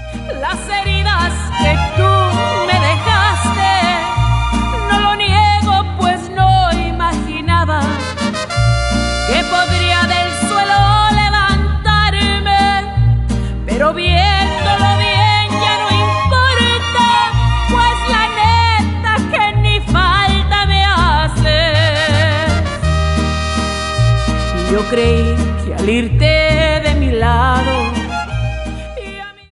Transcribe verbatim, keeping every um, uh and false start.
las heridas que tú me dejaste. No lo niego, pues no imaginaba que podría del suelo levantarme, pero viéndolo bien ya no importa, pues la neta que ni falta me haces. Y yo creí que al irte de mi lado